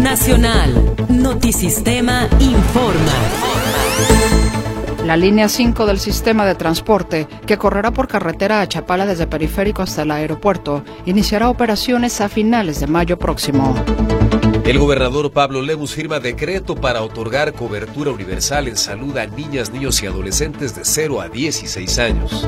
Nacional. Notisistema informa. La línea 5 del sistema de transporte, que correrá por carretera a Chapala desde Periférico hasta el aeropuerto, iniciará operaciones a finales de mayo próximo. El gobernador Pablo Lemus firma decreto para otorgar cobertura universal en salud a niñas, niños y adolescentes de 0 a 16 años.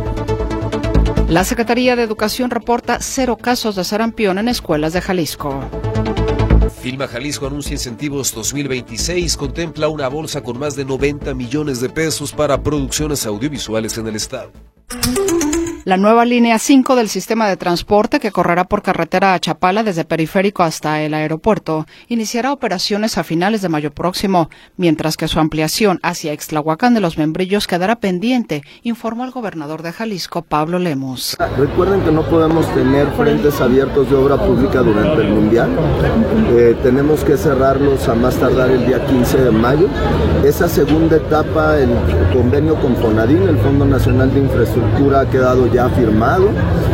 La Secretaría de Educación reporta 0 casos de sarampión en escuelas de Jalisco. Filma Jalisco anuncia incentivos 2026, contempla una bolsa con más de 90 millones de pesos para producciones audiovisuales en el estado. La nueva línea 5 del sistema de transporte, que correrá por carretera a Chapala desde Periférico hasta el aeropuerto, iniciará operaciones a finales de mayo próximo, mientras que su ampliación hacia Ixtlahuacán de los Membrillos quedará pendiente, informó el gobernador de Jalisco, Pablo Lemus. Recuerden que no podemos tener frentes abiertos de obra pública durante el Mundial. Tenemos que cerrarlos a más tardar el día 15 de mayo. Esa segunda etapa, el convenio con FONADIN, el Fondo Nacional de Infraestructura, ha quedado ya firmado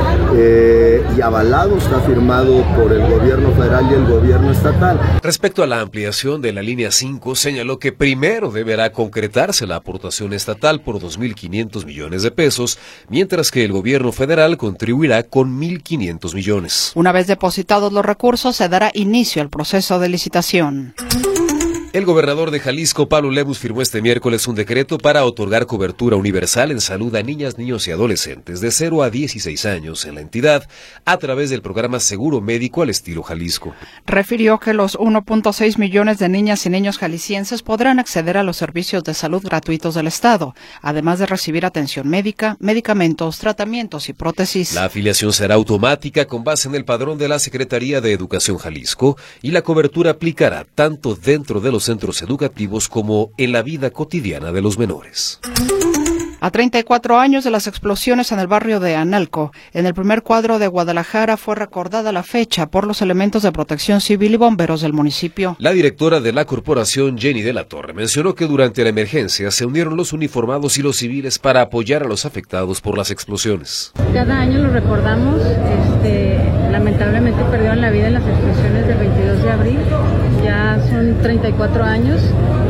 y avalado, está firmado por el gobierno federal y el gobierno estatal. Respecto a la ampliación de la línea 5, señaló que primero deberá concretarse la aportación estatal por 2.500 millones de pesos, mientras que el gobierno federal contribuirá con 1.500 millones. Una vez depositados los recursos, se dará inicio al proceso de licitación. El gobernador de Jalisco, Pablo Lemus, firmó este miércoles un decreto para otorgar cobertura universal en salud a niñas, niños y adolescentes de 0 a 16 años en la entidad a través del programa Seguro Médico al Estilo Jalisco. Refirió que los 1.6 millones de niñas y niños jaliscienses podrán acceder a los servicios de salud gratuitos del Estado, además de recibir atención médica, medicamentos, tratamientos y prótesis. La afiliación será automática con base en el padrón de la Secretaría de Educación Jalisco y la cobertura aplicará tanto dentro de los centros educativos como en la vida cotidiana de los menores. A 34 años de las explosiones en el barrio de Analco, en el primer cuadro de Guadalajara fue recordada la fecha por los elementos de protección civil y bomberos del municipio. La directora de la corporación, Jenny de la Torre, mencionó que durante la emergencia se unieron los uniformados y los civiles para apoyar a los afectados por las explosiones. Cada año lo recordamos, lamentablemente perdieron la vida en las explosiones del 22 de abril. Ya son 34 años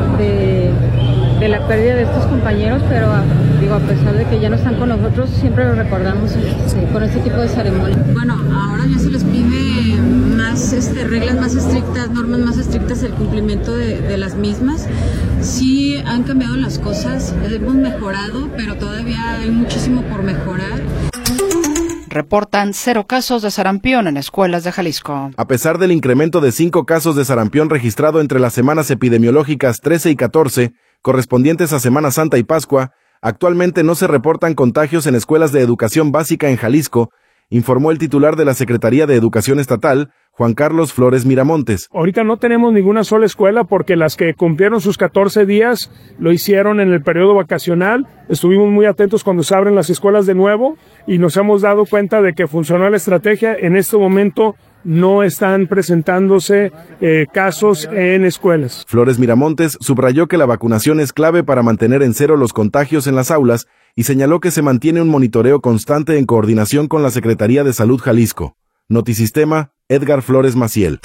de la pérdida de estos compañeros, pero a pesar de que ya no están con nosotros, siempre lo recordamos con este tipo de ceremonia. Bueno, ahora ya se les pide más reglas más estrictas, normas más estrictas, el cumplimiento de las mismas. Sí han cambiado las cosas, hemos mejorado, pero todavía hay muchísimo por mejorar. Reportan 0 casos de sarampión en escuelas de Jalisco. A pesar del incremento de 5 casos de sarampión registrado entre las semanas epidemiológicas 13 y 14, correspondientes a Semana Santa y Pascua, actualmente no se reportan contagios en escuelas de educación básica en Jalisco, informó el titular de la Secretaría de Educación Estatal, Juan Carlos Flores Miramontes. Ahorita no tenemos ninguna sola escuela porque las que cumplieron sus 14 días lo hicieron en el periodo vacacional. Estuvimos muy atentos cuando se abren las escuelas de nuevo y nos hemos dado cuenta de que funcionó la estrategia. En este momento no están presentándose casos en escuelas. Flores Miramontes subrayó que la vacunación es clave para mantener en cero los contagios en las aulas y señaló que se mantiene un monitoreo constante en coordinación con la Secretaría de Salud Jalisco. Notisistema, Edgar Flores Maciel.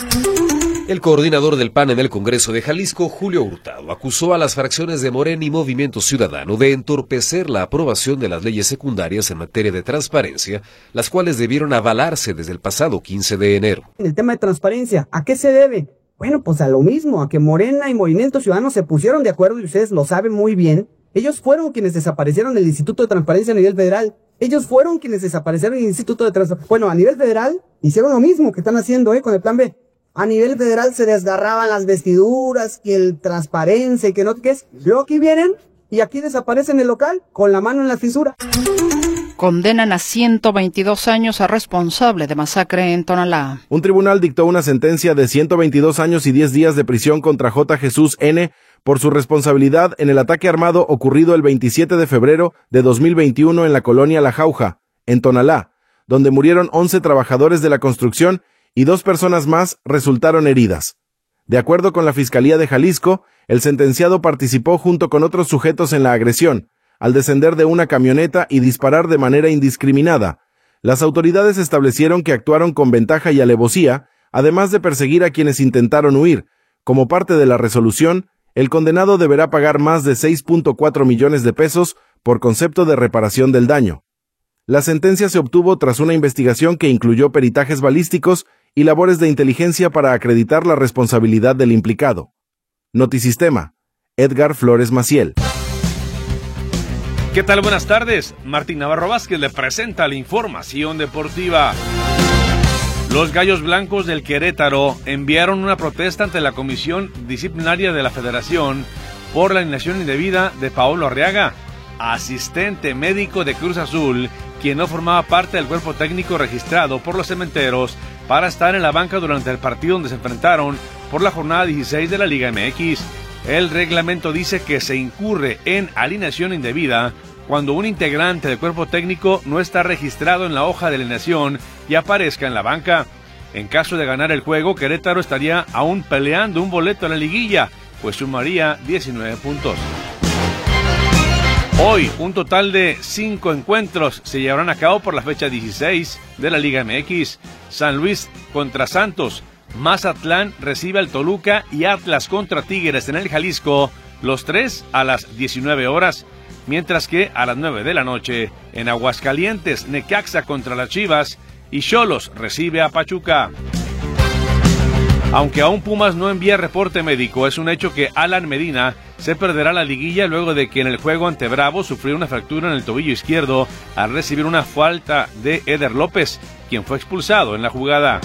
El coordinador del PAN en el Congreso de Jalisco, Julio Hurtado, acusó a las fracciones de Morena y Movimiento Ciudadano de entorpecer la aprobación de las leyes secundarias en materia de transparencia, las cuales debieron avalarse desde el pasado 15 de enero. El tema de transparencia, ¿a qué se debe? Bueno, pues a lo mismo, a que Morena y Movimiento Ciudadano se pusieron de acuerdo y ustedes lo saben muy bien. Ellos fueron quienes desaparecieron el Instituto de Transparencia a nivel federal. Ellos fueron quienes desaparecieron el Instituto de Transparencia. Bueno, a nivel federal hicieron lo mismo que están haciendo con el Plan B. A nivel federal se desgarraban las vestiduras, que el transparencia y que no, ¿qué es? Luego aquí vienen y aquí desaparecen el local con la mano en la fisura. Condenan a 122 años a responsable de masacre en Tonalá. Un tribunal dictó una sentencia de 122 años y 10 días de prisión contra J. Jesús N. por su responsabilidad en el ataque armado ocurrido el 27 de febrero de 2021 en la colonia La Jauja, en Tonalá, donde murieron 11 trabajadores de la construcción y 2 personas más resultaron heridas. De acuerdo con la Fiscalía de Jalisco, el sentenciado participó junto con otros sujetos en la agresión, al descender de una camioneta y disparar de manera indiscriminada. Las autoridades establecieron que actuaron con ventaja y alevosía, además de perseguir a quienes intentaron huir, Como parte de la resolución, el condenado deberá pagar más de 6.4 millones de pesos por concepto de reparación del daño. La sentencia se obtuvo tras una investigación que incluyó peritajes balísticos y labores de inteligencia para acreditar la responsabilidad del implicado. Notisistema, Edgar Flores Maciel. ¿Qué tal? Buenas tardes. Martín Navarro Vázquez le presenta la información deportiva. Los Gallos Blancos del Querétaro enviaron una protesta ante la Comisión Disciplinaria de la Federación por la alineación indebida de Paolo Arriaga, asistente médico de Cruz Azul, quien no formaba parte del cuerpo técnico registrado por los Cementeros para estar en la banca durante el partido donde se enfrentaron por la jornada 16 de la Liga MX. El reglamento dice que se incurre en alineación indebida cuando un integrante del cuerpo técnico no está registrado en la hoja de alineación y aparezca en la banca. En caso de ganar el juego, Querétaro estaría aún peleando un boleto a la liguilla, pues sumaría 19 puntos. Hoy, un total de 5 encuentros se llevarán a cabo por la fecha 16 de la Liga MX. San Luis contra Santos, Mazatlán recibe al Toluca y Atlas contra Tigres en el Jalisco, los tres a las 19 horas. Mientras que a las 9 de la noche, en Aguascalientes, Necaxa contra las Chivas y Xolos recibe a Pachuca. Aunque aún Pumas no envía reporte médico, es un hecho que Alan Medina se perderá la liguilla luego de que en el juego ante Bravos sufrió una fractura en el tobillo izquierdo al recibir una falta de Eder López, quien fue expulsado en la jugada.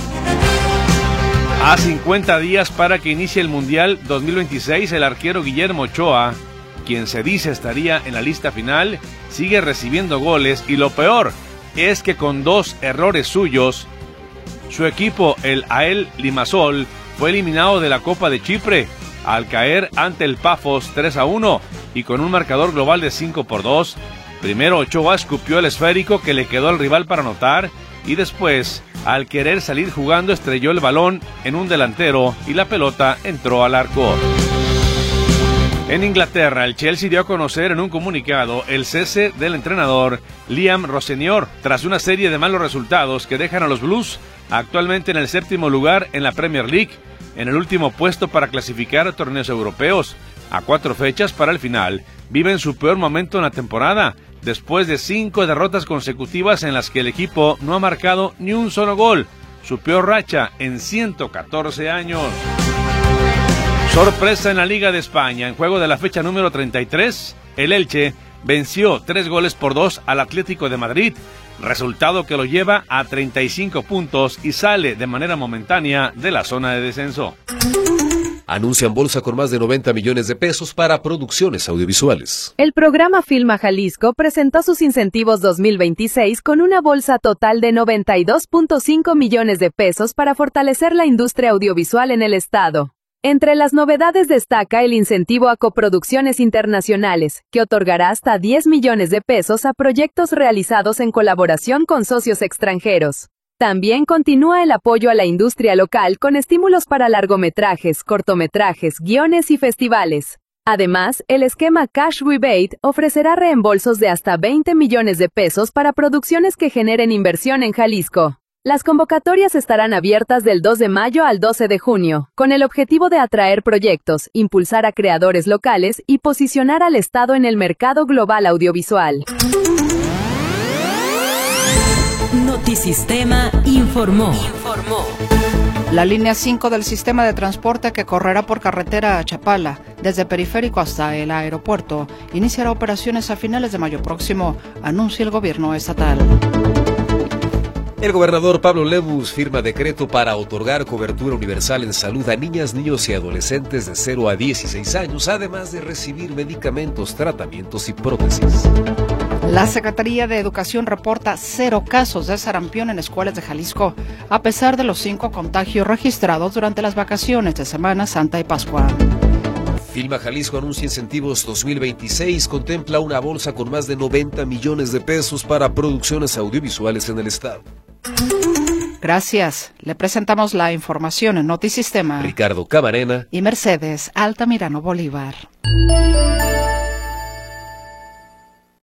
A 50 días para que inicie el Mundial 2026, el arquero Guillermo Ochoa, quien se dice estaría en la lista final, sigue recibiendo goles y lo peor es que con 2 errores suyos, su equipo, el AEL Limassol, fue eliminado de la Copa de Chipre al caer ante el Pafos 3-1 y con un marcador global de 5-2. Primero Ochoa escupió el esférico que le quedó al rival para anotar y después, al querer salir jugando, estrelló el balón en un delantero y la pelota entró al arco. En Inglaterra, el Chelsea dio a conocer en un comunicado el cese del entrenador Liam Rossenior tras una serie de malos resultados que dejan a los Blues actualmente en el 7º lugar en la Premier League, en el último puesto para clasificar a torneos europeos. A 4 fechas para el final, viven su peor momento en la temporada, después de 5 derrotas consecutivas en las que el equipo no ha marcado ni un solo gol, su peor racha en 114 años. Sorpresa en la Liga de España. En juego de la fecha número 33, el Elche venció 3-2 al Atlético de Madrid, resultado que lo lleva a 35 puntos y sale de manera momentánea de la zona de descenso. Anuncian bolsa con más de 90 millones de pesos para producciones audiovisuales. El programa Filma Jalisco presentó sus incentivos 2026 con una bolsa total de 92.5 millones de pesos para fortalecer la industria audiovisual en el estado. Entre las novedades destaca el incentivo a coproducciones internacionales, que otorgará hasta 10 millones de pesos a proyectos realizados en colaboración con socios extranjeros. También continúa el apoyo a la industria local con estímulos para largometrajes, cortometrajes, guiones y festivales. Además, el esquema Cash Rebate ofrecerá reembolsos de hasta 20 millones de pesos para producciones que generen inversión en Jalisco. Las convocatorias estarán abiertas del 2 de mayo al 12 de junio, con el objetivo de atraer proyectos, impulsar a creadores locales y posicionar al Estado en el mercado global audiovisual. Notisistema informó. La línea 5 del sistema de transporte que correrá por carretera a Chapala, desde Periférico hasta el aeropuerto, iniciará operaciones a finales de mayo próximo, anuncia el gobierno estatal. El gobernador Pablo Lemus firma decreto para otorgar cobertura universal en salud a niñas, niños y adolescentes de 0 a 16 años, además de recibir medicamentos, tratamientos y prótesis. La Secretaría de Educación reporta 0 casos de sarampión en escuelas de Jalisco, a pesar de los 5 contagios registrados durante las vacaciones de Semana Santa y Pascua. Filma Jalisco anuncia incentivos 2026, contempla una bolsa con más de 90 millones de pesos para producciones audiovisuales en el estado. Gracias. Le presentamos la información en Notisistema. Ricardo Camarena y Mercedes Altamirano Bolívar.